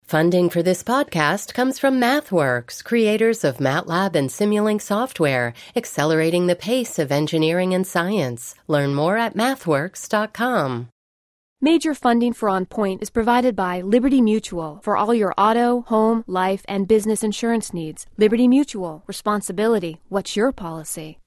Funding for this podcast comes from MathWorks, creators of MATLAB and Simulink software, accelerating the pace of engineering and science. Learn more at mathworks.com. Major funding for On Point is provided by Liberty Mutual for all your auto, home, life, and business insurance needs. Liberty Mutual. Responsibility. What's your policy?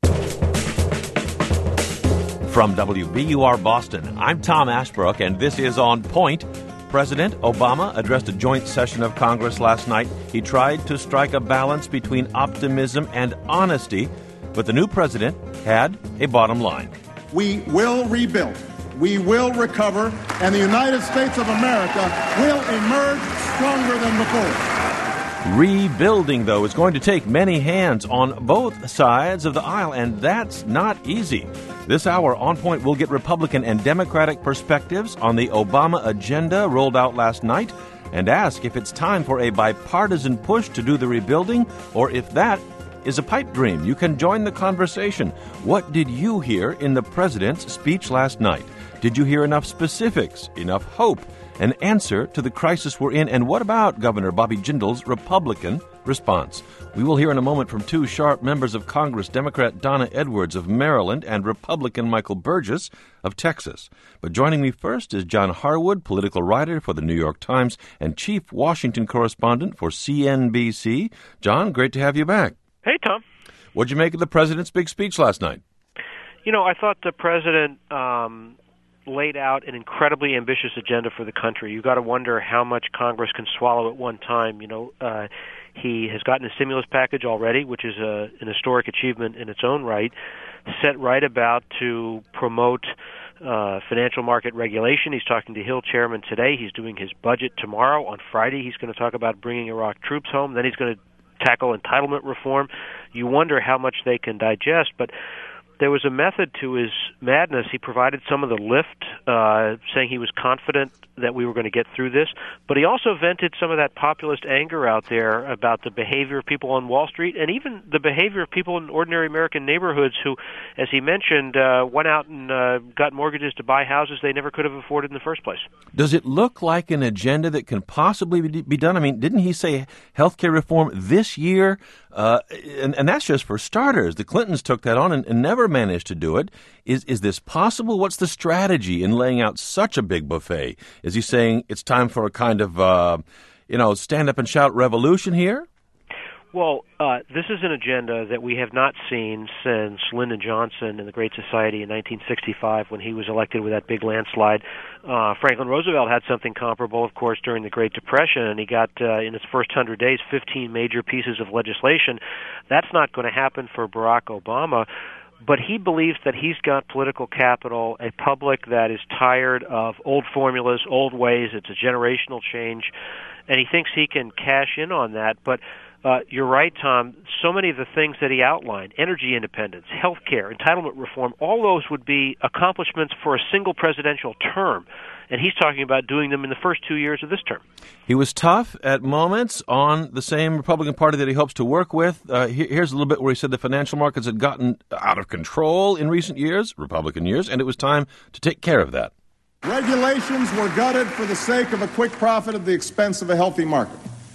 From WBUR Boston, I'm Tom Ashbrook, and this is On Point. President Obama addressed a joint session of Congress last night. He tried to strike a balance between optimism and honesty, but the new president had a bottom line. We will rebuild, we will recover, and the United States of America will emerge stronger than before. Rebuilding, though, is going to take many hands on both sides of the aisle, and that's not easy. This hour, On Point, will get Republican and Democratic perspectives on the Obama agenda rolled out last night and ask if it's time for a bipartisan push to do the rebuilding or if that is a pipe dream. You can join the conversation. What did you hear in the president's speech last night? Did you hear enough specifics, enough hope, an answer to the crisis we're in? And what about Governor Bobby Jindal's Republican response? We will hear in a moment from two sharp members of Congress, Democrat Donna Edwards of Maryland and Republican Michael Burgess of Texas. But joining me first is John Harwood, political writer for the New York Times and chief Washington correspondent for CNBC. John, great to have you back. Hey, Tom. What'd you make of the president's big speech last night? You know, I thought the president laid out an incredibly ambitious agenda for the country. You've got to wonder how much Congress can swallow at one time. You know, he has gotten a stimulus package already, which is an historic achievement in its own right, set right about to promote financial market regulation. He's talking to Hill chairman today. He's doing his budget tomorrow. On Friday, he's going to talk about bringing Iraq troops home. Then he's going to tackle entitlement reform. You wonder how much they can digest, but there was a method to his madness. He provided some of the lift, saying he was confident that we were going to get through this, but he also vented some of that populist anger out there about the behavior of people on Wall Street and even the behavior of people in ordinary American neighborhoods who, as he mentioned, went out and got mortgages to buy houses they never could have afforded in the first place. Does it look like an agenda that can possibly be done? I mean, didn't he say healthcare reform this year? And that's just for starters. The Clintons took that on and never managed to do it. Is this possible? What's the strategy in laying out such a big buffet? Is he saying it's time for a kind of, stand up and shout revolution here? Well, this is an agenda that we have not seen since Lyndon Johnson and the Great Society in 1965 when he was elected with that big landslide. Franklin Roosevelt had something comparable, of course, during the Great Depression, and he got, in his first 100 days, 15 major pieces of legislation. That's not going to happen for Barack Obama, but he believes that he's got political capital, a public that is tired of old formulas, old ways. It's a generational change, and he thinks he can cash in on that. But you're right, Tom. So many of the things that he outlined, energy independence, health care, entitlement reform, all those would be accomplishments for a single presidential term. And he's talking about doing them in the first 2 years of this term. He was tough at moments on the same Republican Party that he hopes to work with. Here's a little bit where he said the financial markets had gotten out of control in recent years, Republican years, and it was time to take care of that. Regulations were gutted for the sake of a quick profit at the expense of a healthy market.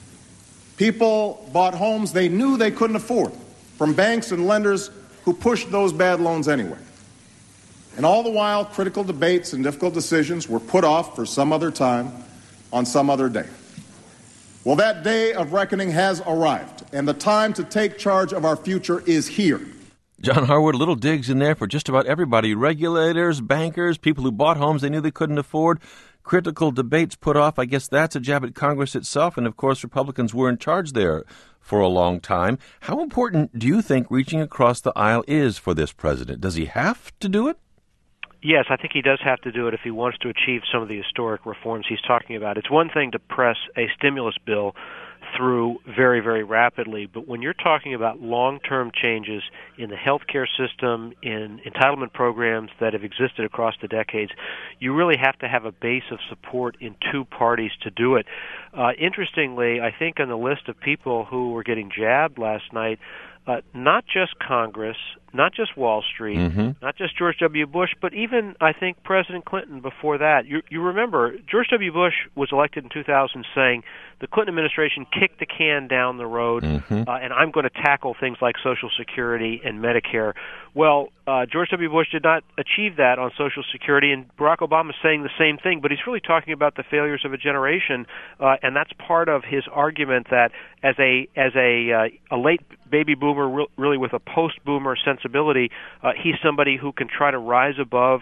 People bought homes they knew they couldn't afford from banks and lenders who pushed those bad loans anyway. And all the while, critical debates and difficult decisions were put off for some other time on some other day. Well, that day of reckoning has arrived, and the time to take charge of our future is here. John Harwood, little digs in there for just about everybody. Regulators, bankers, people who bought homes they knew they couldn't afford. Critical debates put off. I guess that's a jab at Congress itself. And, of course, Republicans were in charge there for a long time. How important do you think reaching across the aisle is for this president? Does he have to do it? Yes, I think he does have to do it if he wants to achieve some of the historic reforms he's talking about. It's one thing to press a stimulus bill through very, very rapidly, but when you're talking about long-term changes in the healthcare system, in entitlement programs that have existed across the decades, you really have to have a base of support in two parties to do it. Interestingly, I think on the list of people who were getting jabbed last night, not just Congress, not just Wall Street, not just George W. Bush, but even, I think, President Clinton before that. You remember, George W. Bush was elected in 2000 saying the Clinton administration kicked the can down the road, and I'm going to tackle things like Social Security and Medicare. Well, George W. Bush did not achieve that on Social Security, and Barack Obama is saying the same thing, but he's really talking about the failures of a generation, and that's part of his argument that as a late baby boomer, really with a post-boomer sensibility, he's somebody who can try to rise above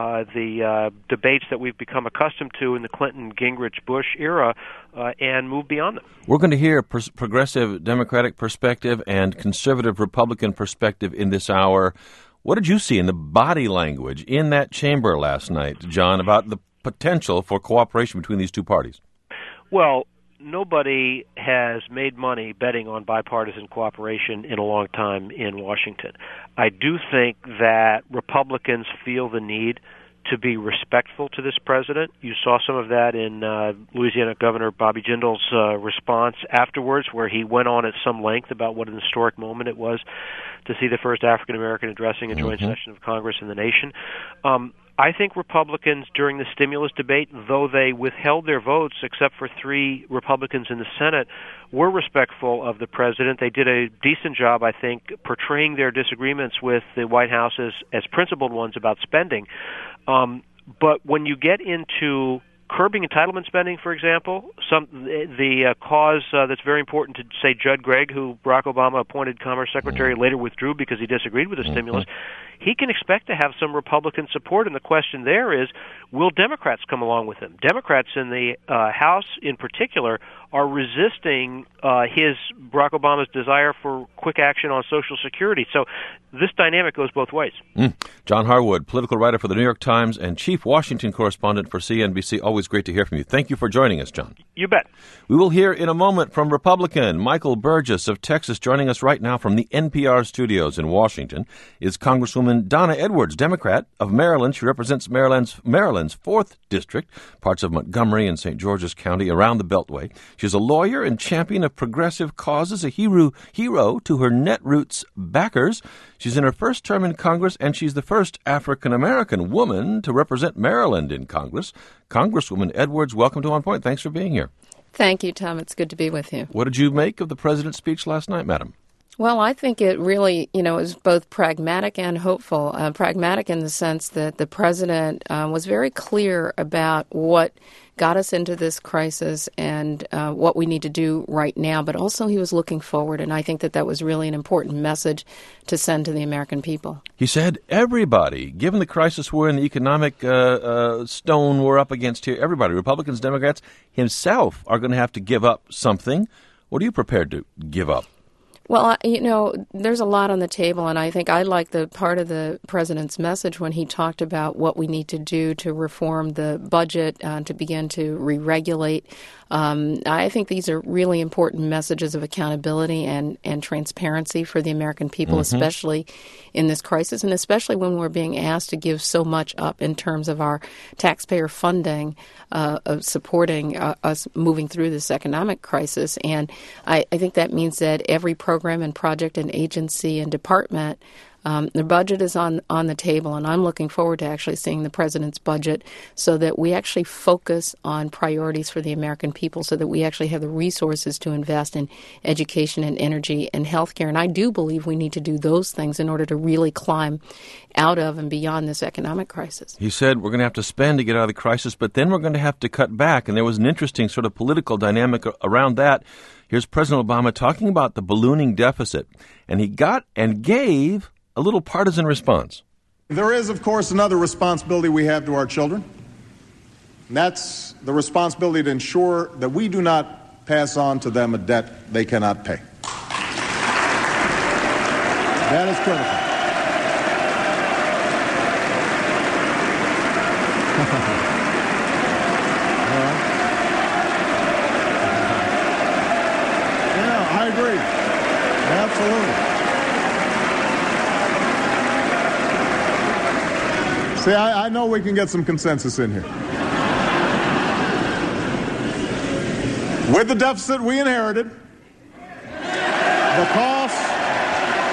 the debates that we've become accustomed to in the Clinton, Gingrich, Bush era and move beyond them. We're going to hear progressive Democratic perspective and conservative Republican perspective in this hour. What did you see in the body language in that chamber last night, John, about the potential for cooperation between these two parties? Well, nobody has made money betting on bipartisan cooperation in a long time in Washington. I do think that Republicans feel the need to be respectful to this president. You saw some of that in Louisiana Governor Bobby Jindal's response afterwards, where he went on at some length about what an historic moment it was to see the first African-American addressing a joint session of Congress in the nation. I think Republicans during the stimulus debate, though they withheld their votes except for 3 Republicans in the Senate, were respectful of the president. They did a decent job, I think, portraying their disagreements with the White House as principled ones about spending. But when you get into curbing entitlement spending, for example, the cause that's very important to, say, Judd Gregg, who Barack Obama appointed Commerce Secretary, later withdrew because he disagreed with the stimulus, he can expect to have some Republican support, and the question there is, will Democrats come along with him? Democrats in the House, in particular, are resisting Barack Obama's desire for quick action on Social Security. So this dynamic goes both ways. John Harwood, political writer for the New York Times and chief Washington correspondent for CNBC. Always great to hear from you. Thank you for joining us, John. You bet. We will hear in a moment from Republican Michael Burgess of Texas. Joining us right now from the NPR studios in Washington is Congresswoman Donna Edwards, Democrat of Maryland. She represents Maryland's 4th District, parts of Montgomery and St. George's County around the Beltway. She's a lawyer and champion of progressive causes, a hero to her Netroots backers. She's in her first term in Congress, and she's the first African-American woman to represent Maryland in Congress. Congresswoman Edwards, welcome to On Point. Thanks for being here. Thank you, Tom. It's good to be with you. What did you make of the president's speech last night, madam? Well, I think it really, is both pragmatic and hopeful. Pragmatic in the sense that the president was very clear about what got us into this crisis and what we need to do right now, but also he was looking forward, and I think that was really an important message to send to the American people. He said everybody, given the crisis we're in, the economic stone we're up against here, everybody, Republicans, Democrats, himself, are going to have to give up something. What are you prepared to give up? Well, there's a lot on the table, and I think I like the part of the president's message when he talked about what we need to do to reform the budget, to begin to re-regulate. I think these are really important messages of accountability and transparency for the American people, especially in this crisis, and especially when we're being asked to give so much up in terms of our taxpayer funding of supporting us moving through this economic crisis. And I think that means that every program and project and agency and department, the budget is on the table, and I'm looking forward to actually seeing the president's budget so that we actually focus on priorities for the American people, so that we actually have the resources to invest in education and energy and healthcare. And I do believe we need to do those things in order to really climb out of and beyond this economic crisis. He said we're going to have to spend to get out of the crisis, but then we're going to have to cut back. And there was an interesting sort of political dynamic around that. Here's President Obama talking about the ballooning deficit, and he got and gave a little partisan response. There is, of course, another responsibility we have to our children, and that's the responsibility to ensure that we do not pass on to them a debt they cannot pay. That is critical. Yeah, I agree. Absolutely. See, I know we can get some consensus in here. With the deficit we inherited, the cost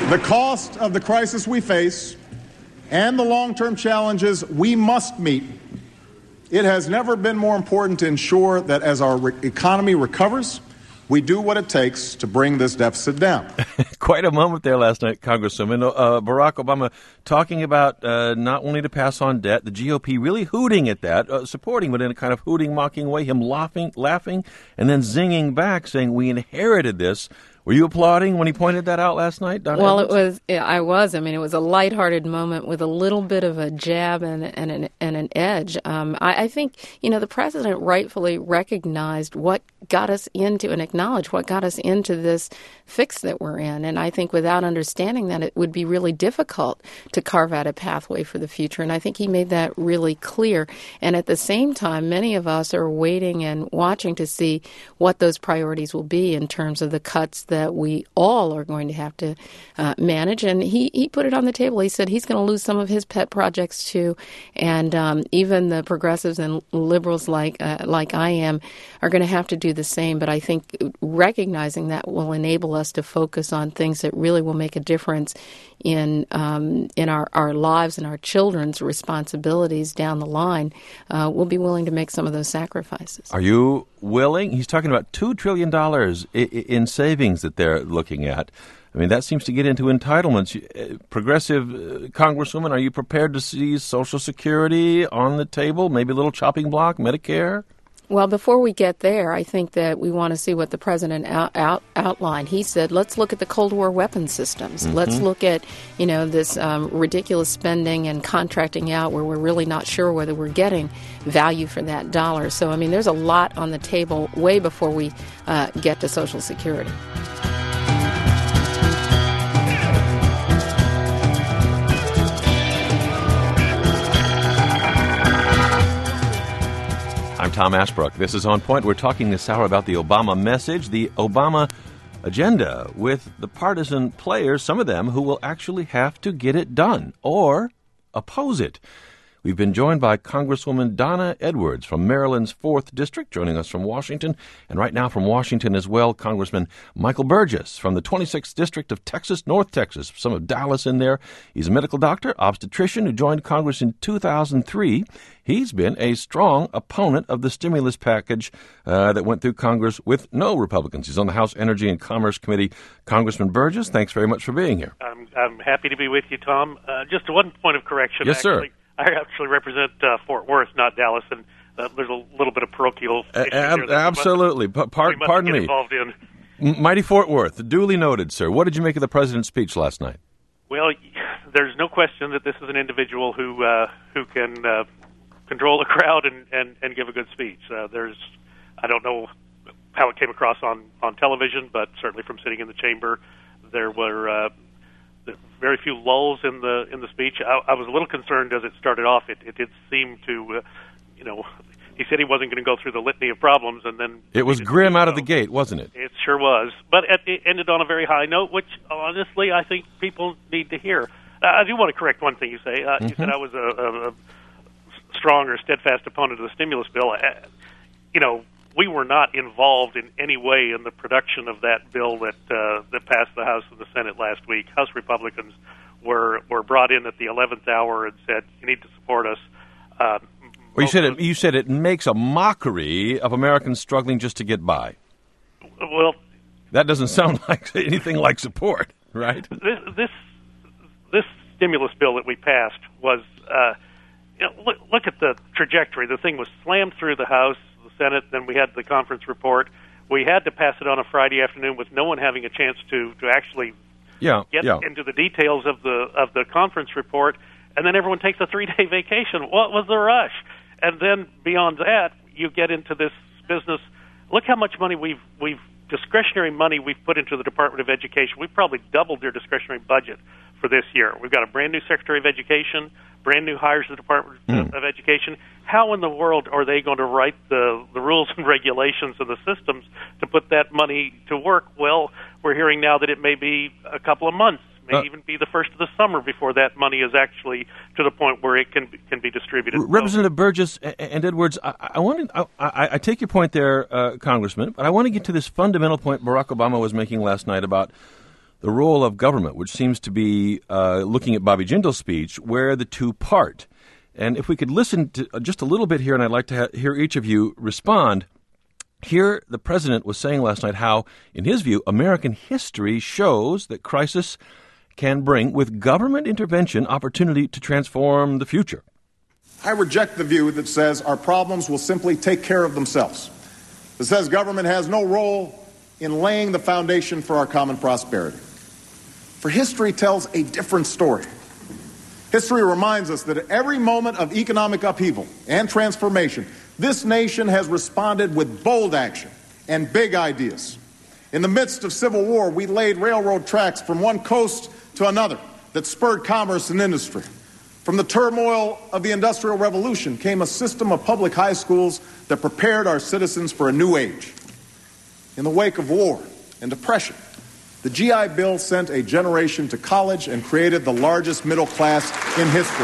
The cost of the crisis we face and the long-term challenges we must meet, it has never been more important to ensure that as our economy recovers, we do what it takes to bring this deficit down. Quite a moment there last night, Congresswoman. Barack Obama talking about not wanting to pass on debt, the GOP really hooting at that, supporting, but in a kind of hooting, mocking way, him laughing, and then zinging back, saying, we inherited this. Were you applauding when he pointed that out last night, Donna Edwards? I was. I mean, it was a lighthearted moment with a little bit of a jab and an edge. I think, the president rightfully recognized what got us into and acknowledged what got us into this fix that we're in. And I think without understanding that, it would be really difficult to carve out a pathway for the future. And I think he made that really clear. And at the same time, many of us are waiting and watching to see what those priorities will be in terms of the cuts that we all are going to have to manage. And he put it on the table. He said he's going to lose some of his pet projects too. And even the progressives and liberals like I am are going to have to do the same. But I think recognizing that will enable us to focus on things that really will make a difference in our lives and our children's responsibilities down the line. We'll be willing to make some of those sacrifices. Are you willing? He's talking about $2 trillion in savings that they're looking at. I mean, that seems to get into entitlements. Progressive Congresswoman, are you prepared to see Social Security on the table, maybe a little chopping block, Medicare? Well, before we get there, I think that we want to see what the president outlined. He said, let's look at the Cold War weapons systems. Mm-hmm. Let's look at, this ridiculous spending and contracting out where we're really not sure whether we're getting value for that dollar. So, I mean, there's a lot on the table way before we get to Social Security. I'm Tom Ashbrook. This is On Point. We're talking this hour about the Obama message, the Obama agenda, with the partisan players, some of them who will actually have to get it done or oppose it. We've been joined by Congresswoman Donna Edwards from Maryland's 4th District, joining us from Washington. And right now from Washington as well, Congressman Michael Burgess from the 26th District of Texas, North Texas, some of Dallas in there. He's a medical doctor, obstetrician, who joined Congress in 2003. He's been a strong opponent of the stimulus package that went through Congress with no Republicans. He's on the House Energy and Commerce Committee. Congressman Burgess, thanks very much for being here. I'm happy to be with you, Tom. Just one point of correction. Yes, sir. I actually represent Fort Worth, not Dallas, and there's a little bit of parochial issue there. Absolutely. Pardon me. Involved in. Mighty Fort Worth, duly noted, sir. What did you make of the president's speech last night? Well, there's no question that this is an individual who can control a crowd and give a good speech. I don't know how it came across on television, but certainly from sitting in the chamber, there were very few lulls in the speech. I was a little concerned as it started off. It did seem to, he said he wasn't going to go through the litany of problems, and then it was grim out of the gate, wasn't it? It sure was. But it ended on a very high note, which honestly I think people need to hear. I do want to correct one thing you say. You said I was a strong or steadfast opponent of the stimulus bill. We were not involved in any way in the production of that bill that passed the House and the Senate last week. House Republicans were brought in at the 11th hour and said, "You need to support us." Well, you said it makes a mockery of Americans struggling just to get by. Well, that doesn't sound like anything like support, right? This stimulus bill that we passed was, look at the trajectory. The thing was slammed through the House, Senate, then we had the conference report. We had to pass it on a Friday afternoon with no one having a chance to actually get into the details of the conference report, and then everyone takes a 3-day vacation. What was the rush? And then beyond that, you get into this business. Look how much money we've discretionary money we've put into the Department of Education. We've probably doubled their discretionary budget for this year. We've got a brand new Secretary of Education, brand new hires to the Department of Education. How in the world are they going to write the rules and regulations and the systems to put that money to work? Well, we're hearing now that it may be a couple of months, may even be the first of the summer before that money is actually to the point where it can be distributed. Representative Burgess and Edwards, I take your point there, Congressman, but I want to get to this fundamental point Barack Obama was making last night about the role of government, which seems to be, looking at Bobby Jindal's speech, where the two part. And if we could listen to just a little bit here, and I'd like to hear each of you respond. Here, the president was saying last night how, in his view, American history shows that crisis can bring, with government intervention, opportunity to transform the future. I reject the view that says our problems will simply take care of themselves. It says government has no role in laying the foundation for our common prosperity. For history tells a different story. History reminds us that at every moment of economic upheaval and transformation, this nation has responded with bold action and big ideas. In the midst of civil war, we laid railroad tracks from one coast to another that spurred commerce and industry. From the turmoil of the Industrial Revolution came a system of public high schools that prepared our citizens for a new age. In the wake of war and depression, the GI Bill sent a generation to college and created the largest middle class in history.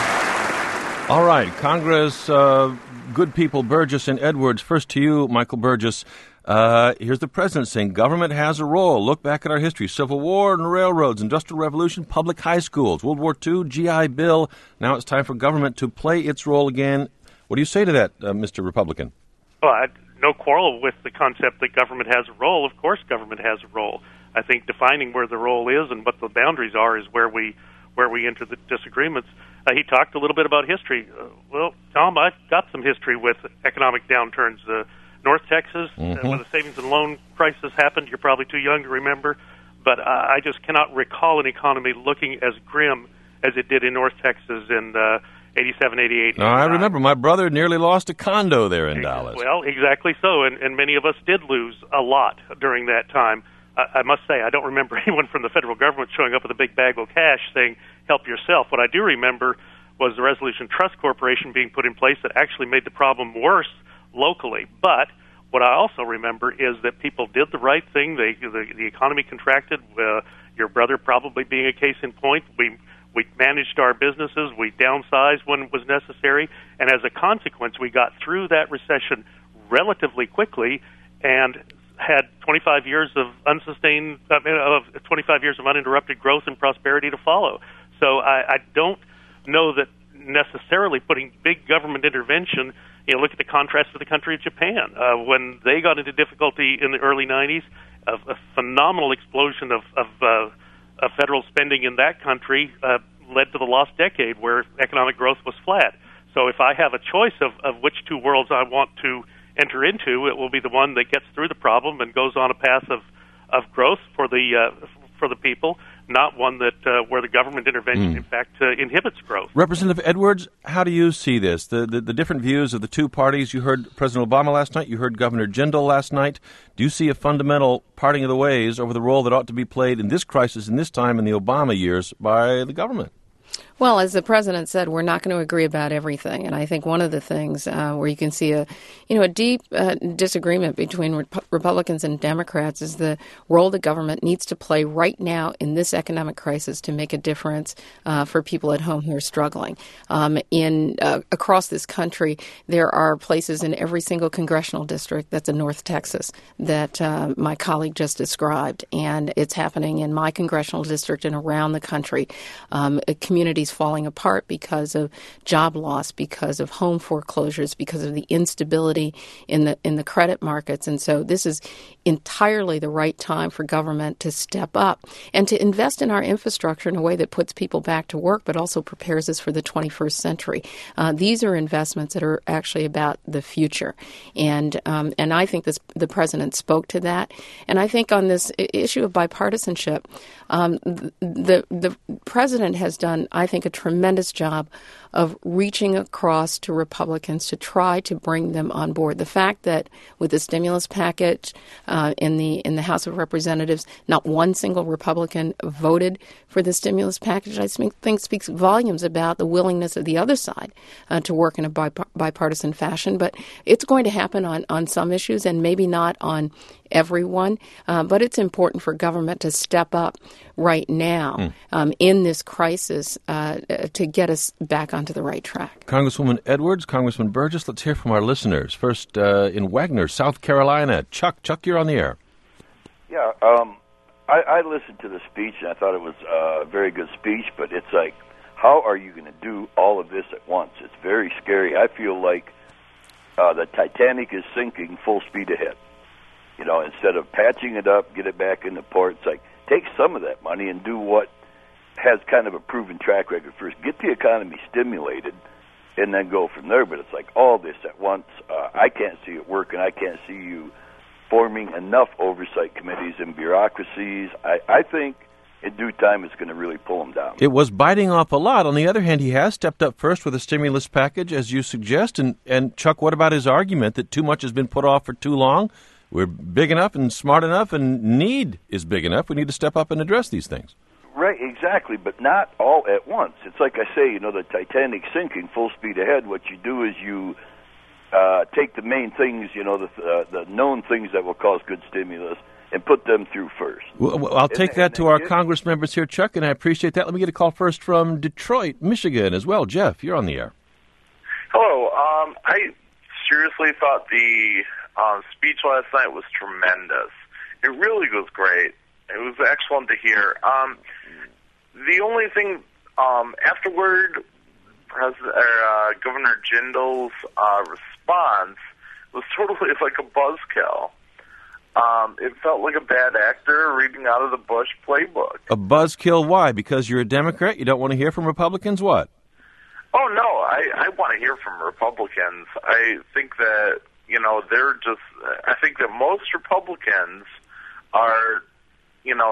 All right, Congress, good people, Burgess and Edwards. First to you, Michael Burgess. Here's the president saying government has a role. Look back at our history. Civil War and railroads, Industrial Revolution, public high schools, World War II, GI Bill. Now it's time for government to play its role again. What do you say to that, Mr. Republican? Well, no quarrel with the concept that government has a role. Of course government has a role. I think defining where the role is and what the boundaries are is where we enter the disagreements. He talked a little bit about history. Well, Tom, I've got some history with economic downturns. North Texas, when the savings and loan crisis happened, you're probably too young to remember, but I just cannot recall an economy looking as grim as it did in North Texas in 87, 88. No, I remember my brother nearly lost a condo there in Dallas. Well, exactly so, and many of us did lose a lot during that time. I must say, I don't remember anyone from the federal government showing up with a big bag of cash saying, help yourself. What I do remember was the Resolution Trust Corporation being put in place that actually made the problem worse locally. But what I also remember is that people did the right thing. The economy contracted, your brother probably being a case in point. We managed our businesses. We downsized when it was necessary. And as a consequence, we got through that recession relatively quickly and had 25 years of 25 years of uninterrupted growth and prosperity to follow. So I don't know that necessarily putting big government intervention. Look at the contrast to the country of Japan. When they got into difficulty in the early 90s, a phenomenal explosion of federal spending in that country led to the lost decade where economic growth was flat. So if I have a choice of which two worlds I want to enter into, it will be the one that gets through the problem and goes on a path of growth for the people, not one that where the government intervention, in fact, inhibits growth. Representative Edwards, how do you see this? The different views of the two parties. You heard President Obama last night. You heard Governor Jindal last night. Do you see a fundamental parting of the ways over the role that ought to be played in this crisis, in this time, in the Obama years, by the government? Well, as the president said, we're not going to agree about everything, and I think one of the things where you can see a deep disagreement between Republicans and Democrats is the role the government needs to play right now in this economic crisis to make a difference for people at home who are struggling. Across this country, there are places in every single congressional district that's in North Texas that my colleague just described, and it's happening in my congressional district and around the country. Communities falling apart because of job loss, because of home foreclosures, because of the instability in the credit markets. And so this is entirely the right time for government to step up and to invest in our infrastructure in a way that puts people back to work, but also prepares us for the 21st century. These are investments that are actually about the future. And I think the president spoke to that. And I think on this issue of bipartisanship, the president has done, I think, a tremendous job of reaching across to Republicans to try to bring them on board. The fact that with the stimulus package in the House of Representatives, not one single Republican voted for the stimulus package, I think speaks volumes about the willingness of the other side to work in a bipartisan fashion. But it's going to happen on some issues and maybe not on everyone. But it's important for government to step up right now in this crisis to get us back onto the right track. Congresswoman Edwards, Congressman Burgess, let's hear from our listeners. First, in Wagner, South Carolina. Chuck, you're on the air. Yeah, I listened to the speech, and I thought it was a very good speech, but it's like, how are you going to do all of this at once? It's very scary. I feel like the Titanic is sinking full speed ahead. You know, instead of patching it up, get it back into port, it's like, take some of that money and do what has kind of a proven track record first. Get the economy stimulated, and then go from there. But it's like all this at once. I can't see it working. I can't see you forming enough oversight committees and bureaucracies. I think in due time it's going to really pull them down. It was biting off a lot. On the other hand, he has stepped up first with a stimulus package, as you suggest. And Chuck, what about his argument that too much has been put off for too long? We're big enough and smart enough, and need is big enough. We need to step up and address these things. Right, exactly, but not all at once. It's like I say, you know, the Titanic sinking full speed ahead. What you do is you take the main things, you know, the known things that will cause good stimulus, and put them through first. Well, I'll take that to our Congress members here, Chuck, and I appreciate that. Let me get a call first from Detroit, Michigan as well. Jeff, you're on the air. Hello. I seriously thought the speech last night was tremendous. It really was great. It was excellent to hear. The only thing afterward, Governor Jindal's response was totally like a buzzkill. It felt like a bad actor reading out of the Bush playbook. A buzzkill? Why? Because you're a Democrat? You don't want to hear from Republicans? What? Oh, no. I want to hear from Republicans. I think that, you know, I think that most Republicans are, you know,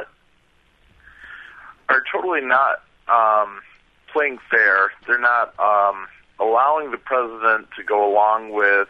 are totally not playing fair. They're not allowing the president to go along with,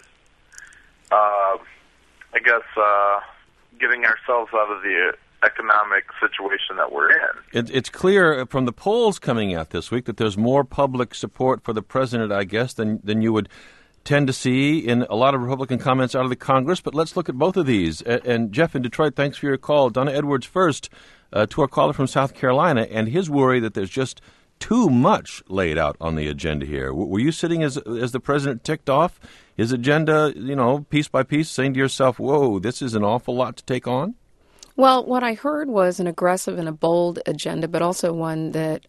getting ourselves out of the economic situation that we're in. It's clear from the polls coming out this week that there's more public support for the president, I guess, than you would tend to see in a lot of Republican comments out of the Congress. But let's look at both of these. And Jeff in Detroit, thanks for your call. Donna Edwards first, to our caller from South Carolina, and his worry that there's just too much laid out on the agenda here. Were you sitting as the president ticked off his agenda, you know, piece by piece, saying to yourself, whoa, this is an awful lot to take on? Well, what I heard was an aggressive and a bold agenda, but also one that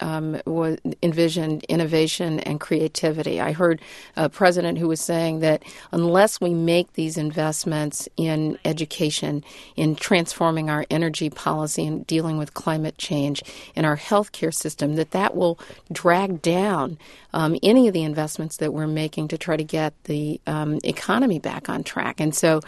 envisioned innovation and creativity. I heard a president who was saying that unless we make these investments in education, in transforming our energy policy and dealing with climate change, in our healthcare system, that will drag down any of the investments that we're making to try to get the economy back on track. And so,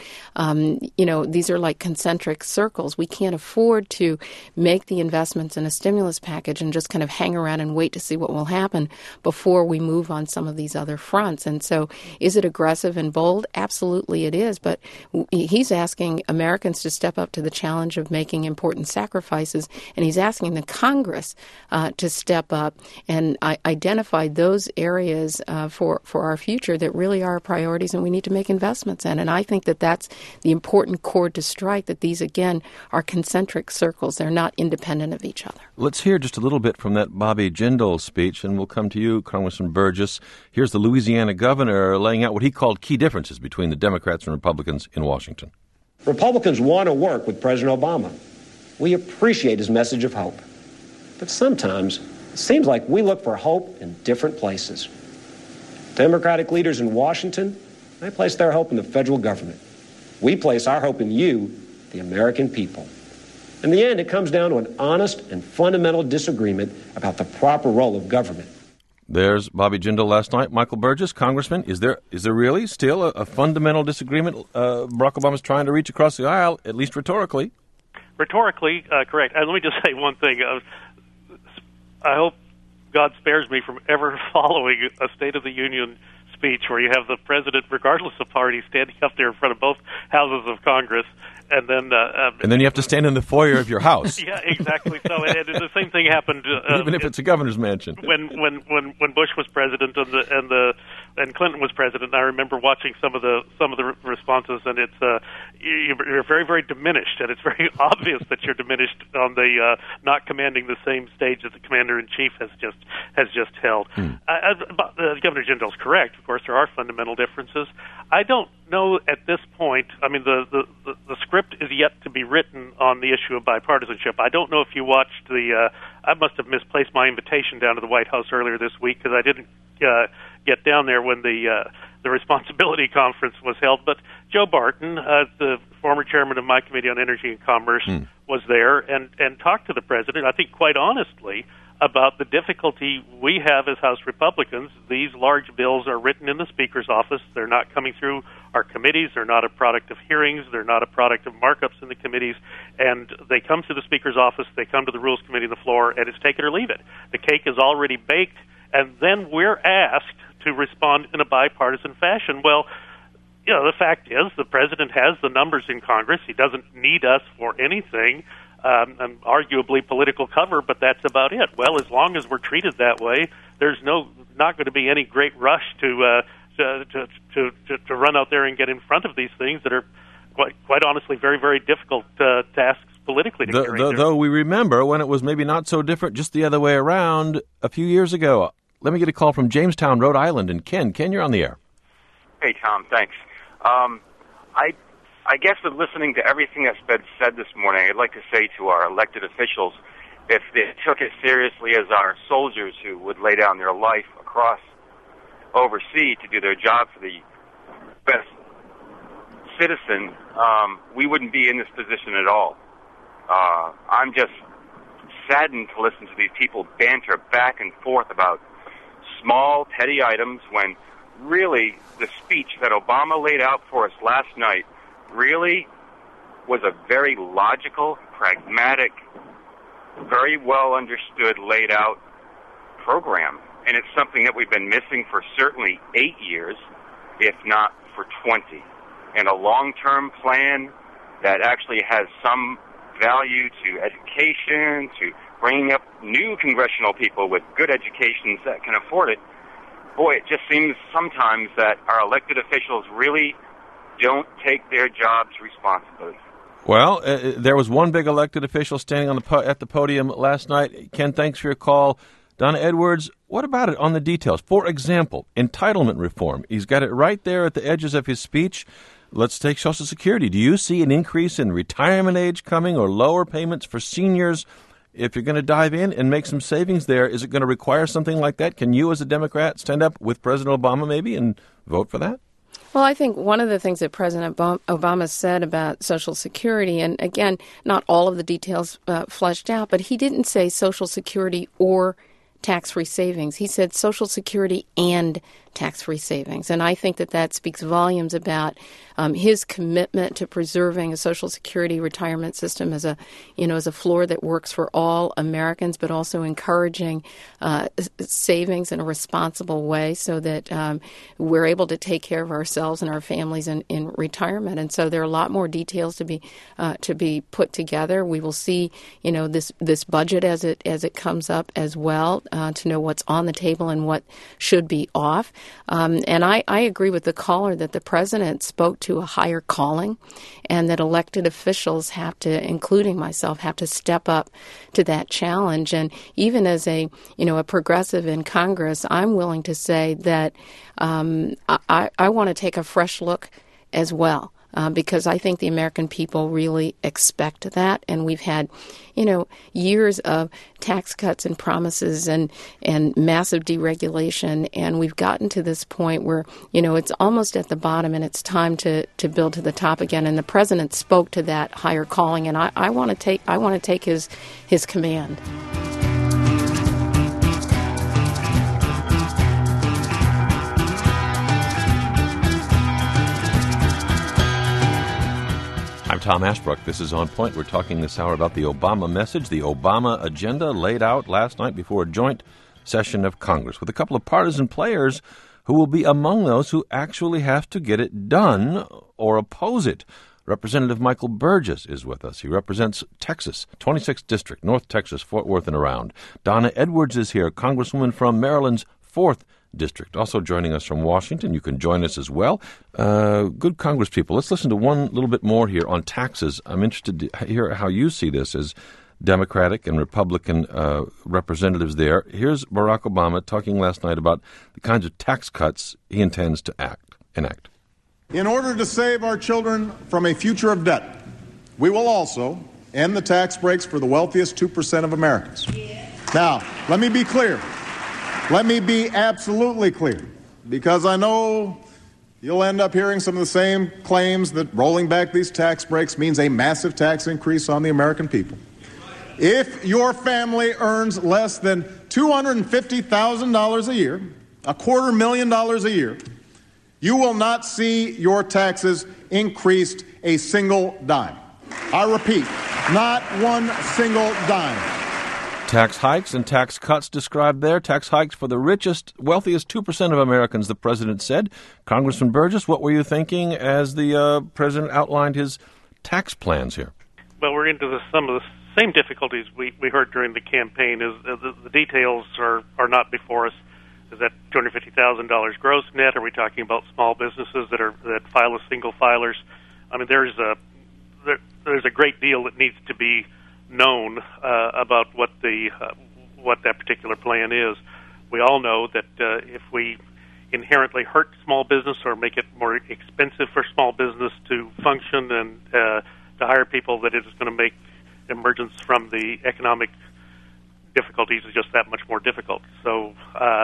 you know, these are like concentric circles. We can't afford to make the investments in a stimulus package and just kind of hang around and wait to see what will happen before we move on some of these other fronts. And so is it aggressive and bold? Absolutely it is. But he's asking Americans to step up to the challenge of making important sacrifices, and he's asking the Congress to step up and identify those areas for our future that really are priorities and we need to make investments in. And I think that that's the important chord to strike, that these, again, are concentric circles. They're not independent of each other. Let's hear just a little bit from that Bobby Jindal speech, and we'll come to you, Congressman Burgess. Here's the Louisiana governor laying out what he called key differences between the Democrats and Republicans in Washington. Republicans want to work with President Obama. We appreciate his message of hope. But sometimes it seems like we look for hope in different places. Democratic leaders in Washington, they place their hope in the federal government. We place our hope in you, the American people. In the end, it comes down to an honest and fundamental disagreement about the proper role of government. There's Bobby Jindal last night. Michael Burgess, Congressman, is there really still a fundamental disagreement Barack Obama's trying to reach across the aisle, at least rhetorically? Rhetorically, correct. And let me just say one thing. I hope God spares me from ever following a State of the Union speech where you have the president, regardless of party, standing up there in front of both houses of Congress, and then you have to stand in the foyer of your house. Yeah, exactly. So, and the same thing happened. Even if it's a governor's mansion. When Bush was president, and the and Clinton was president, and I remember watching some of the responses, and it's you're very, very diminished, and it's very obvious that you're diminished on the not commanding the same stage that the commander-in-chief has just held. The Governor General's correct. Of course, there are fundamental differences. I don't know at this point. I mean, the script is yet to be written on the issue of bipartisanship. I don't know if you watched I must have misplaced my invitation down to the White House earlier this week because I didn't get down there when the responsibility conference was held. But Joe Barton, the former chairman of my Committee on Energy and Commerce, was there and talked to the president, I think quite honestly, about the difficulty we have as House Republicans. These large bills are written in the Speaker's office. They're not coming through our committees. They're not a product of hearings. They're not a product of markups in the committees. And they come to the Speaker's office, they come to the Rules Committee on the floor, and it's take it or leave it. The cake is already baked, and then we're asked to respond in a bipartisan fashion. Well, you know, the fact is the president has the numbers in Congress. He doesn't need us for anything. And arguably political cover, but that's about it. Well, as long as we're treated that way, there's not going to be any great rush to run out there and get in front of these things that are quite honestly very, very difficult tasks politically to carry. Though we remember when it was maybe not so different, just the other way around a few years ago. Let me get a call from Jamestown, Rhode Island, and Ken, you're on the air. Hey, Tom, thanks. I guess that listening to everything that's been said this morning, I'd like to say to our elected officials, if they took it seriously as our soldiers who would lay down their life across overseas to do their job for the best citizen, we wouldn't be in this position at all. I'm just saddened to listen to these people banter back and forth about small, petty items when really the speech that Obama laid out for us last night really was a very logical, pragmatic, very well understood, laid out program. And it's something that we've been missing for certainly 8 years, if not for 20. And a long-term plan that actually has some value to education, to bringing up new congressional people with good educations that can afford it. Boy, it just seems sometimes that our elected officials really don't take their jobs responsibly. Well, there was one big elected official standing at the podium last night. Ken, thanks for your call. Donna Edwards, what about it on the details? For example, entitlement reform. He's got it right there at the edges of his speech. Let's take Social Security. Do you see an increase in retirement age coming or lower payments for seniors? If you're going to dive in and make some savings there, is it going to require something like that? Can you as a Democrat stand up with President Obama maybe and vote for that? Well, I think one of the things that President Obama said about Social Security, and again, not all of the details fleshed out, but he didn't say Social Security or tax-free savings. He said Social Security and tax-free savings. And I think that speaks volumes about his commitment to preserving a Social Security retirement system as a floor that works for all Americans, but also encouraging savings in a responsible way so that we're able to take care of ourselves and our families in retirement. And so there are a lot more details to be put together. We will see, this budget as it comes up as well to know what's on the table and what should be off. And I agree with the caller that the president spoke to a higher calling and that elected officials have to, including myself, have to step up to that challenge. And even as a progressive in Congress, I'm willing to say that I want to take a fresh look as well. Because I think the American people really expect that. And we've had, years of tax cuts and promises and massive deregulation. And we've gotten to this point where, it's almost at the bottom and it's time to build to the top again. And the president spoke to that higher calling. And I want to take his command. I'm Tom Ashbrook. This is On Point. We're talking this hour about the Obama message, the Obama agenda laid out last night before a joint session of Congress with a couple of partisan players who will be among those who actually have to get it done or oppose it. Representative Michael Burgess is with us. He represents Texas, 26th District, North Texas, Fort Worth and around. Donna Edwards is here, Congresswoman from Maryland's 4th district. Also joining us from Washington, you can join us as well. Good Congress people, let's listen to one little bit more here on taxes. I'm interested to hear how you see this as Democratic and Republican representatives there. Here's Barack Obama talking last night about the kinds of tax cuts he intends to enact. In order to save our children from a future of debt, we will also end the tax breaks for the wealthiest 2% of Americans. Now, let me be clear. Let me be absolutely clear, because I know you'll end up hearing some of the same claims that rolling back these tax breaks means a massive tax increase on the American people. If your family earns less than $250,000 a year, $250,000 a year, you will not see your taxes increased a single dime. I repeat, not one single dime. Tax hikes and tax cuts described there. Tax hikes for the richest, wealthiest 2% of Americans, the president said. Congressman Burgess, what were you thinking as the president outlined his tax plans here? Well, we're into some of the same difficulties we heard during the campaign. Is the details are not before us. Is that $250,000 gross net? Are we talking about small businesses that file as single filers? I mean, there's a great deal that needs to be known about what that particular plan is. We all know that if we inherently hurt small business or make it more expensive for small business to function and to hire people, that it is going to make emergence from the economic difficulties is just that much more difficult. So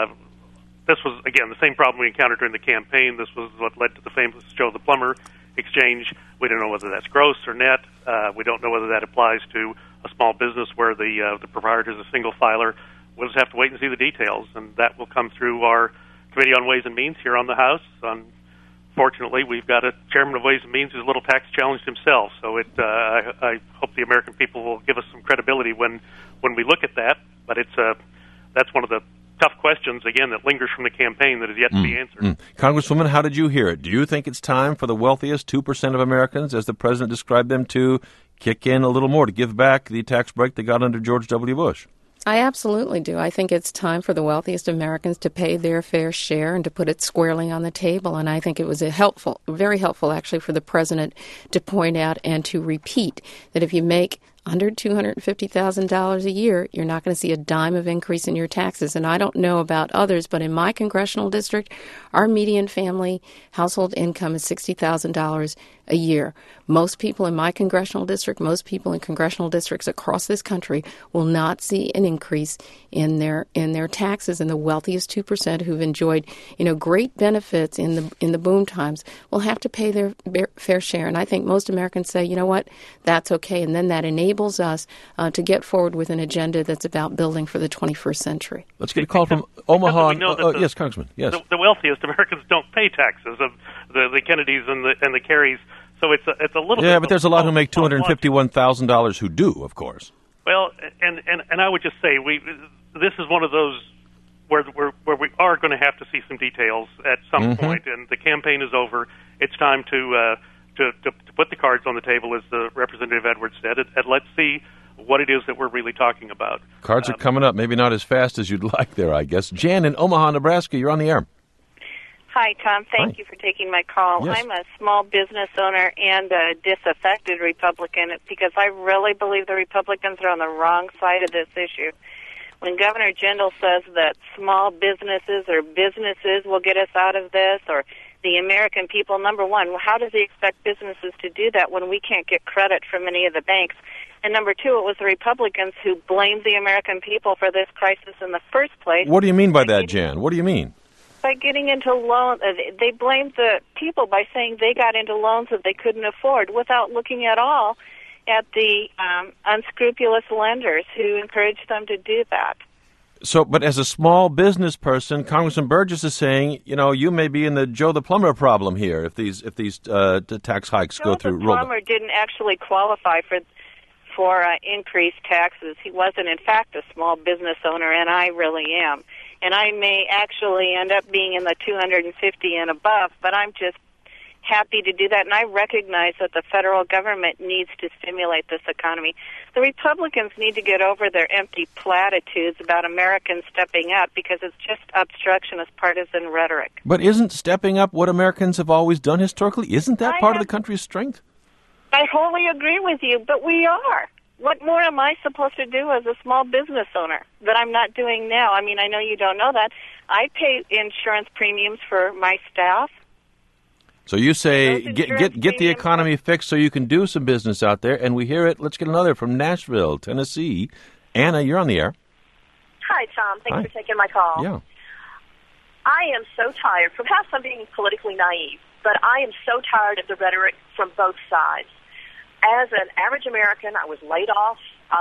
this was, again, the same problem we encountered during the campaign. This was what led to the famous Joe the Plumber exchange. We don't know whether that's gross or net. We don't know whether that applies to a small business where the proprietor is a single filer. We'll just have to wait and see the details, and that will come through our Committee on Ways and Means here on the House. Unfortunately, we've got a chairman of Ways and Means who's a little tax challenged himself, so I hope the American people will give us some credibility when we look at that. But that's one of the tough questions, again, that lingers from the campaign that is yet to be answered. Congresswoman, how did you hear it? Do you think it's time for the wealthiest 2% of Americans, as the president described them, to kick in a little more, to give back the tax break they got under George W. Bush? I absolutely do. I think it's time for the wealthiest Americans to pay their fair share and to put it squarely on the table. And I think it was very helpful, actually, for the president to point out and to repeat that if you make under $250,000 a year, you're not going to see a dime of increase in your taxes. And I don't know about others, but in my congressional district, our median family household income is $60,000 a year. Most people in my congressional district, most people in congressional districts across this country will not see an increase in their taxes. And the wealthiest 2% who've enjoyed, great benefits in the boom times will have to pay their fair share. And I think most Americans say, you know what, that's okay. And then that enables us to get forward with an agenda that's about building for the 21st century. Let's get a call from Omaha. Yes, Congressman. Yes, the wealthiest Americans don't pay taxes of the Kennedys and the Kerrys. So it's a little bit. Yeah, but there's a lot who make $251,000 who do, of course. Well, and I would just say this is one of those where we are going to have to see some details at some point, and the campaign is over. It's time to put the cards on the table, as the Representative Edwards said, and let's see what it is that we're really talking about. Cards are coming up, maybe not as fast as you'd like there, I guess. Jan in Omaha, Nebraska, you're on the air. Hi, Tom. Thank you for taking my call. Yes. I'm a small business owner and a disaffected Republican because I really believe the Republicans are on the wrong side of this issue. When Governor Jindal says that small businesses or businesses will get us out of this, or the American people, number one, how does he expect businesses to do that when we can't get credit from any of the banks? And number two, it was the Republicans who blamed the American people for this crisis in the first place. What do you mean by that, Jan? What do you mean? By getting into loans, they blamed the people by saying they got into loans that they couldn't afford without looking at all at the unscrupulous lenders who encouraged them to do that. So, but as a small business person, Congressman Burgess is saying, you may be in the Joe the Plumber problem here if these tax hikes go through. Joe the Plumber didn't actually qualify for increased taxes. He wasn't, in fact, a small business owner, and I really am. And I may actually end up being in the 250 and above, but I'm just happy to do that, and I recognize that the federal government needs to stimulate this economy. The Republicans need to get over their empty platitudes about Americans stepping up, because it's just obstructionist partisan rhetoric. But isn't stepping up what Americans have always done historically? Isn't that part of the country's strength? I wholly agree with you, but we are. What more am I supposed to do as a small business owner that I'm not doing now? I mean, I know you don't know that. I pay insurance premiums for my staff. So you say get the economy fixed so you can do some business out there, and we hear it. Let's get another from Nashville, Tennessee. Anna, you're on the air. Hi, Tom. Thanks for taking my call. Yeah. I am so tired. Perhaps I'm being politically naive, but I am so tired of the rhetoric from both sides. As an average American, I was laid off.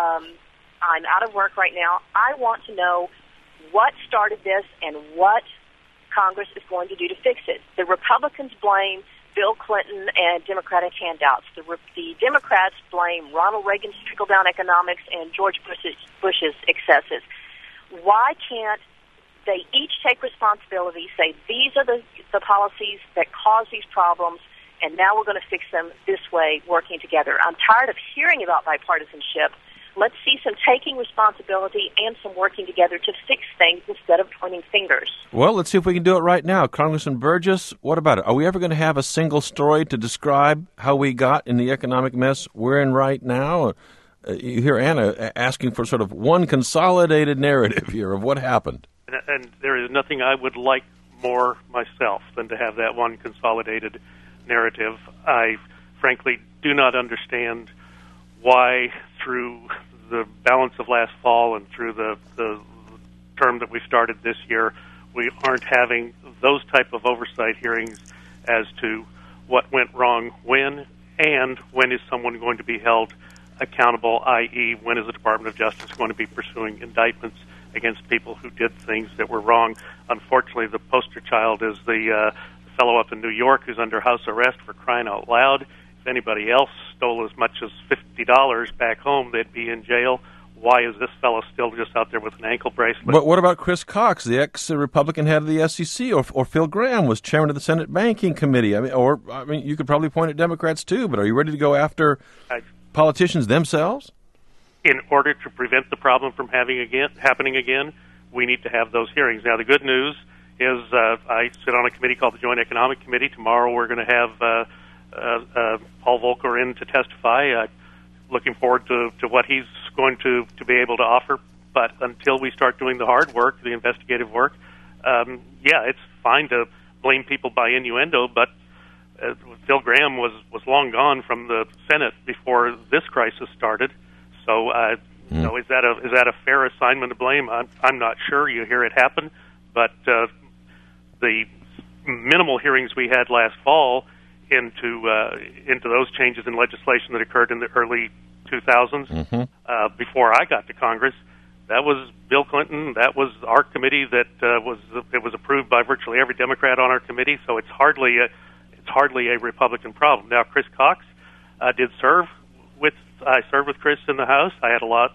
I'm out of work right now. I want to know what started this and what Congress is going to do to fix it. The Republicans blame Bill Clinton and Democratic handouts. The Democrats blame Ronald Reagan's trickle-down economics and George Bush's excesses. Why can't they each take responsibility, say these are the policies that cause these problems, and now we're going to fix them this way, working together? I'm tired of hearing about bipartisanship. Let's see some taking responsibility and some working together to fix things instead of pointing fingers. Well, let's see if we can do it right now. Congressman Burgess, what about it? Are we ever going to have a single story to describe how we got in the economic mess we're in right now? You hear Anna asking for sort of one consolidated narrative here of what happened. And there is nothing I would like more myself than to have that one consolidated narrative. I frankly do not understand why through the balance of last fall and through the term that we started this year, we aren't having those type of oversight hearings as to what went wrong when, and when is someone going to be held accountable, i.e. when is the Department of Justice going to be pursuing indictments against people who did things that were wrong. Unfortunately, the poster child is the fellow up in New York who's under house arrest for crying out loud. If anybody else stole as much as $50 back home, they'd be in jail. Why is this fellow still just out there with an ankle bracelet? But what about Chris Cox, the ex-Republican head of the SEC, or Phil Gramm was chairman of the Senate Banking Committee? I mean, you could probably point at Democrats too, but are you ready to go after politicians themselves? In order to prevent the problem from happening again, we need to have those hearings. Now, the good news is I sit on a committee called the Joint Economic Committee. Tomorrow we're going to have Paul Volcker in to testify. Looking forward to what he's going to be able to offer. But until we start doing the hard work, the investigative work, it's fine to blame people by innuendo, but Phil Gramm was long gone from the Senate before this crisis started. So, is that a fair assignment to blame? I'm not sure. You hear it happen, but the minimal hearings we had last fall into those changes in legislation that occurred in the early 2000s, before I got to Congress, that was Bill Clinton. That was our committee. That was approved by virtually every Democrat on our committee. So it's hardly a Republican problem. Now, Chris Cox did serve with. I served with Chris in the House. I had a lot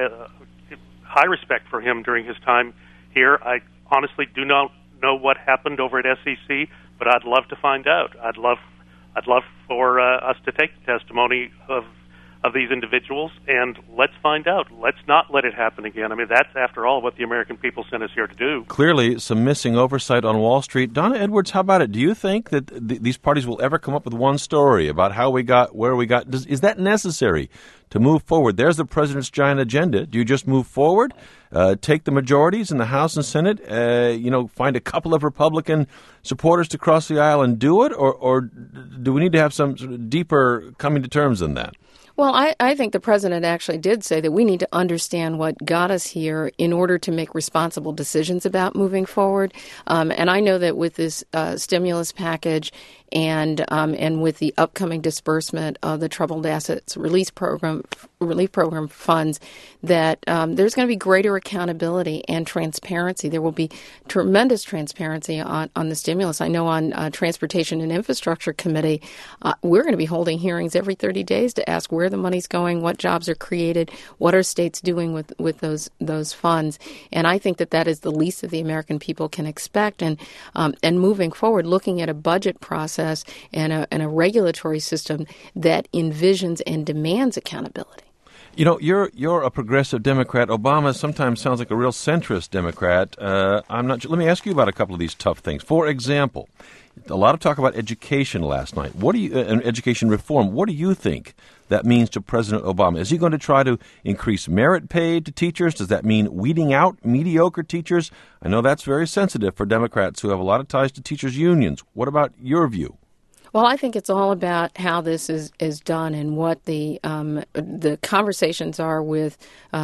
high respect for him during his time here. I honestly do not know what happened over at SEC, but I'd love to find out. I'd love for us to take the testimony of these individuals, and let's find out. Let's not let it happen again. I mean, that's, after all, what the American people sent us here to do. Clearly, some missing oversight on Wall Street. Donna Edwards, how about it? Do you think that these parties will ever come up with one story about how we got where we got? Is that necessary to move forward? There's the president's giant agenda. Do you just move forward, take the majorities in the House and Senate, find a couple of Republican supporters to cross the aisle and do it, or do we need to have some sort of deeper coming to terms than that? Well, I think the president actually did say that we need to understand what got us here in order to make responsible decisions about moving forward. And I know that with this stimulus package and with the upcoming disbursement of the Troubled Assets Relief Program relief program funds, that there's going to be greater accountability and transparency. There will be tremendous transparency on the stimulus. I know on Transportation and Infrastructure Committee, we're going to be holding hearings every 30 days to ask where the money's going, what jobs are created, what are states doing with those funds. And I think that is the least that the American people can expect. And moving forward, looking at a budget process and a regulatory system that envisions and demands accountability. You know, you're a progressive Democrat. Obama sometimes sounds like a real centrist Democrat. I'm not. Let me ask you about a couple of these tough things. For example, a lot of talk about education last night. What do you and education reform? What do you think that means to President Obama? Is he going to try to increase merit pay to teachers? Does that mean weeding out mediocre teachers? I know that's very sensitive for Democrats who have a lot of ties to teachers' unions. What about your view? Well, I think it's all about how this is done and what the conversations are with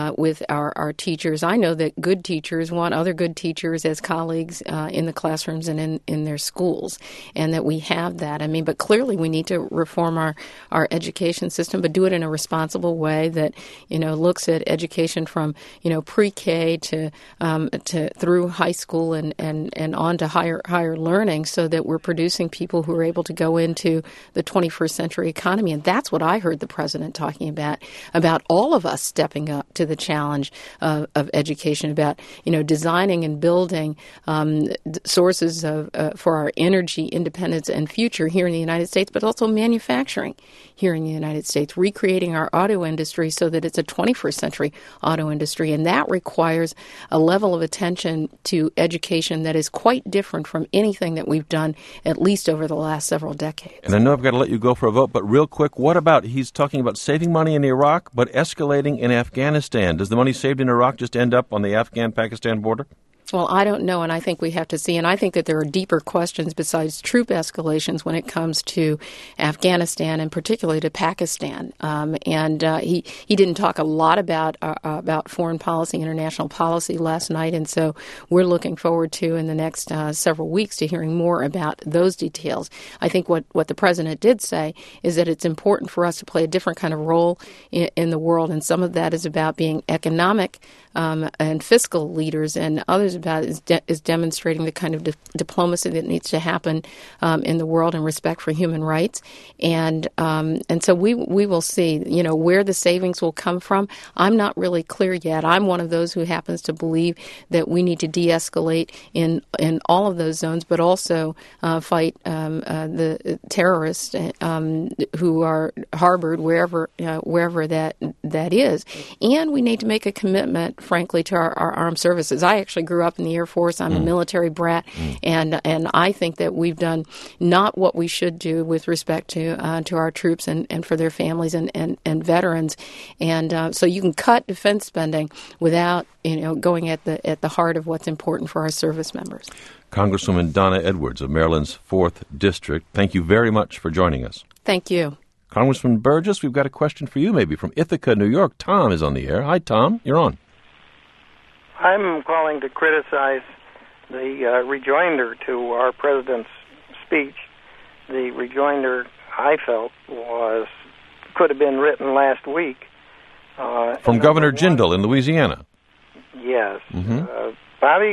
our teachers. I know that good teachers want other good teachers as colleagues in the classrooms and in their schools, and that we have that. I mean, but clearly we need to reform our education system, but do it in a responsible way that, you know, looks at education from, you know, pre-K to through high school and on to higher learning, so that we're producing people who are able to go into the 21st century economy. And that's what I heard the president talking about all of us stepping up to the challenge of education, about, you know, designing and building sources for our energy independence and future here in the United States, but also manufacturing here in the United States, recreating our auto industry so that it's a 21st century auto industry. And that requires a level of attention to education that is quite different from anything that we've done, at least over the last several decades. And I know I've got to let you go for a vote, but real quick, what about, he's talking about saving money in Iraq, but escalating in Afghanistan. Does the money saved in Iraq just end up on the Afghan-Pakistan border? Well, I don't know, and I think we have to see. And I think that there are deeper questions besides troop escalations when it comes to Afghanistan and particularly to Pakistan. He didn't talk a lot about foreign policy, international policy last night, and so we're looking forward to, in the next several weeks, to hearing more about those details. I think what the president did say is that it's important for us to play a different kind of role in the world, and some of that is about being economic and fiscal leaders, and others about is demonstrating the kind of diplomacy that needs to happen in the world and respect for human rights. And so we will see, you know, where the savings will come from. I'm not really clear yet. I'm one of those who happens to believe that we need to de-escalate in all of those zones, but also fight the terrorists who are harbored wherever that is. And we need to make a commitment, frankly, to our armed services. I actually grew up in the Air Force. I'm a military brat, and I think that we've done not what we should do with respect to our troops and for their families and veterans. And so you can cut defense spending without, you know, going at the heart of what's important for our service members. Congresswoman Donna Edwards of Maryland's 4th District, thank you very much for joining us. Thank you. Congressman Burgess, we've got a question for you, maybe from Ithaca, New York. Tom is on the air. Hi, Tom. You're on. I'm calling to criticize the rejoinder to our president's speech. The rejoinder, I felt, could have been written last week. From Governor Jindal in Louisiana. Yes. Mm-hmm. Bobby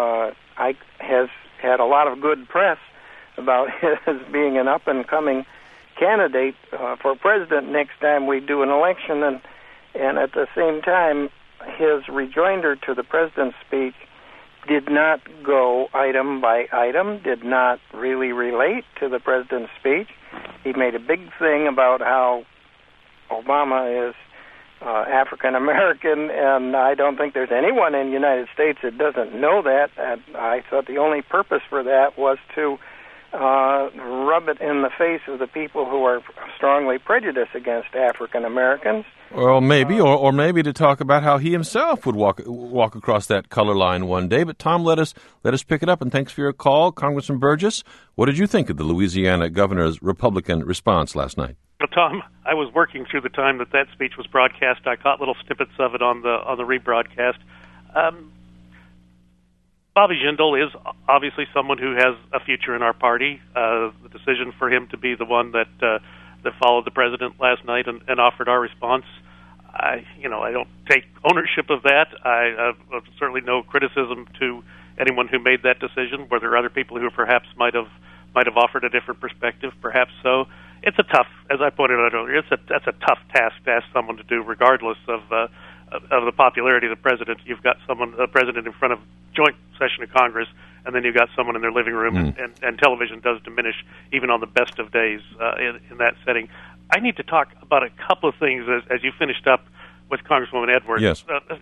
has had a lot of good press about his being an up-and-coming candidate for president next time we do an election, and at the same time, his rejoinder to the president's speech did not go item by item, did not really relate to the president's speech. He made a big thing about how Obama is African American, and I don't think there's anyone in the United States that doesn't know that. And I thought the only purpose for that was to rub it in the face of the people who are strongly prejudiced against African Americans. Well, maybe, or maybe to talk about how he himself would walk across that color line one day. But Tom, let us pick it up, and thanks for your call, Congressman Burgess. What did you think of the Louisiana governor's Republican response last night? Well, Tom, I was working through the time that speech was broadcast. I caught little snippets of it on the rebroadcast. Bobby Jindal is obviously someone who has a future in our party. The decision for him to be the one that followed the president last night and offered our response, I don't take ownership of that. I certainly no criticism to anyone who made that decision. Were there other people who perhaps might have offered a different perspective? Perhaps so. It's a tough, as I pointed out earlier, that's a tough task to ask someone to do, regardless of the popularity of the president. You've got a president in front of joint session of Congress, and then you've got someone in their living room, and television does diminish even on the best of days in that setting. I need to talk about a couple of things as you finished up with Congresswoman Edwards. Yes.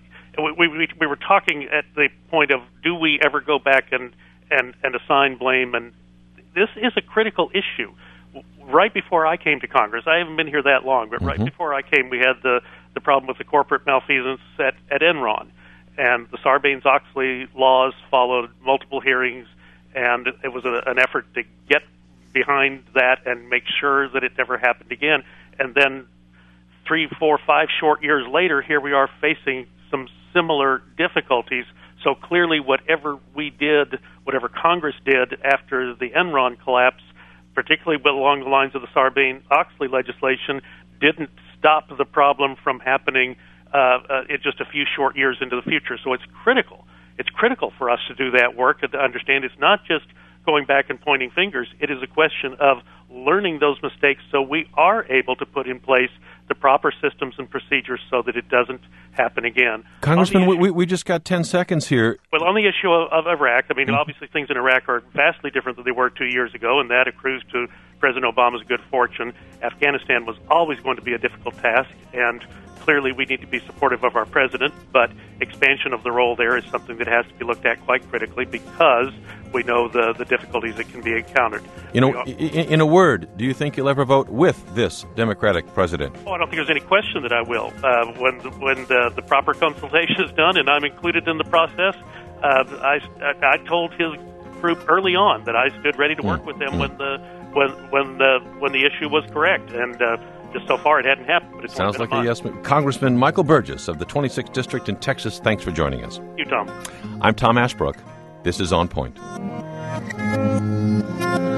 We were talking at the point of, do we ever go back and assign blame? And this is a critical issue. Right before I came to Congress, I haven't been here that long, but right before I came, we had the problem with the corporate malfeasance at Enron. And the Sarbanes-Oxley laws followed multiple hearings, and it was an effort to get behind that and make sure that it never happened again. And then 3, 4, 5 short years later, here we are facing some similar difficulties. So clearly whatever Congress did after the Enron collapse, particularly along the lines of the Sarbanes-Oxley legislation, didn't stop the problem from happening just a few short years into the future. So it's critical. It's critical for us to do that work and to understand it's not just going back and pointing fingers. It is a question of learning those mistakes so we are able to put in place the proper systems and procedures so that it doesn't happen again. Congressman, we just got 10 seconds here. Well, on the issue of Iraq, I mean, obviously things in Iraq are vastly different than they were 2 years ago, and that accrues to President Obama's good fortune. Afghanistan was always going to be a difficult task, and clearly we need to be supportive of our president, but expansion of the role there is something that has to be looked at quite critically because we know the difficulties that can be encountered. In a word, do you think you'll ever vote with this Democratic president? Oh, I don't think there's any question that I will. When the proper consultation is done and I'm included in the process, I told his group early on that I stood ready to work with them when the issue was correct, and just so far it hadn't happened. But it sounds like a yes. Congressman Michael Burgess of the 26th District in Texas, thanks for joining us. You, Tom. I'm Tom Ashbrook. This is On Point.